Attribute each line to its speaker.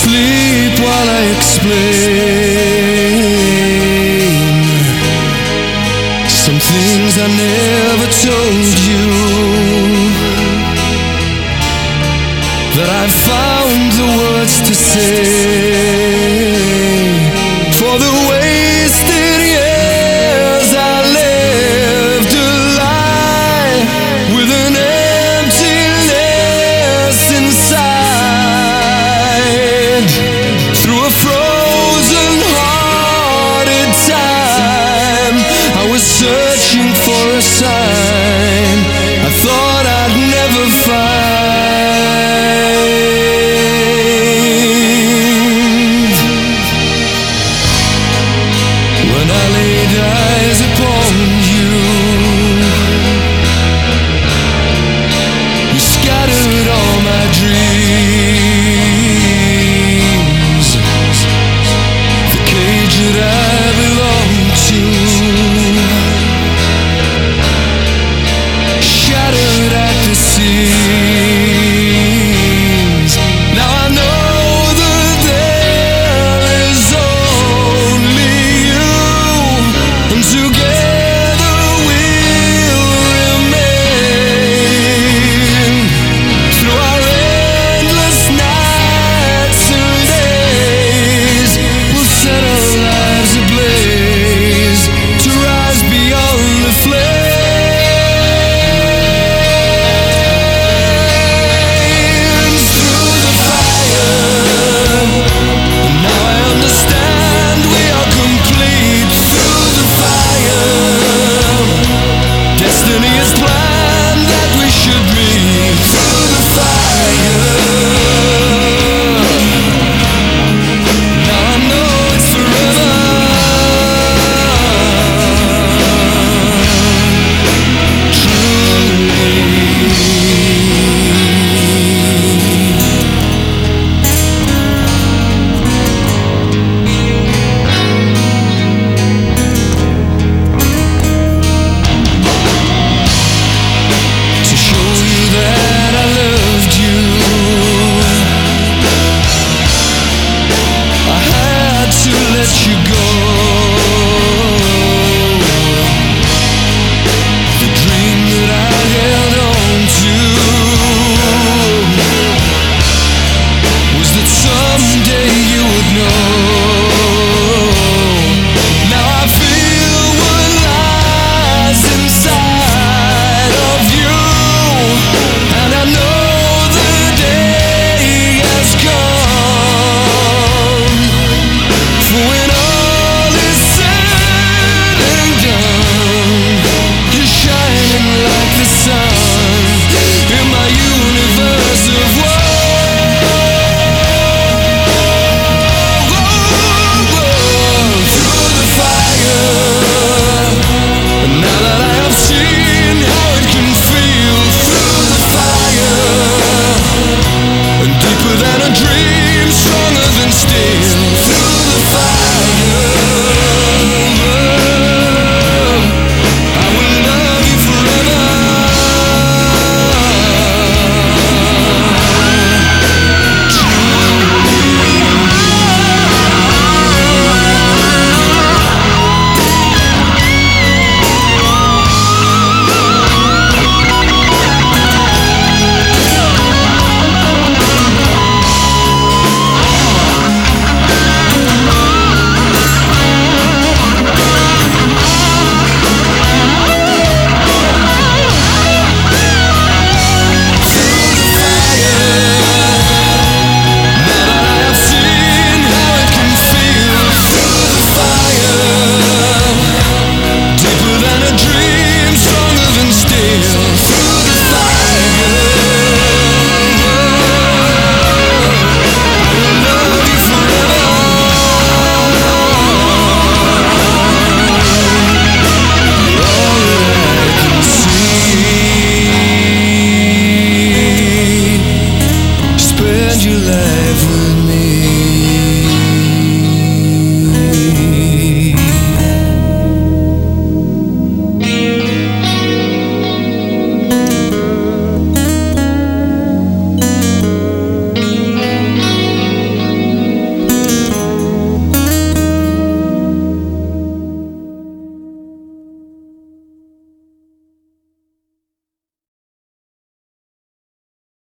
Speaker 1: sleep while I explain some things I never told you, that I found the words to say for the wasted years I lived a lie with an emptiness inside. Through a frozen hearted time, I was searching for a sign I thought I'd never find. When I laid eyes upon you, you scattered all my dreams. The cage that I belonged to shattered at the seams. Now I know that there is only you, and together we'll remain. Through our endless nights and days, we'll set our lives ablaze to rise beyond the flames. Through the fire, and now I understand we are complete. Through the fire, destiny is planned that we should meet. Through the fire, now I know it's forever. To show you that I loved you, I had to let you go. The dream that I held on to was that someday you would know. Now I feel what lies inside of you, and I know the day has come for when all is said and done. You're shining like the sun in my universe of woe. Through the fire, and now that I have seen how it can feel. Through the fire, and deeper than a dream, stronger than steel. Through the fire, I will love you forever. Spend your life with me.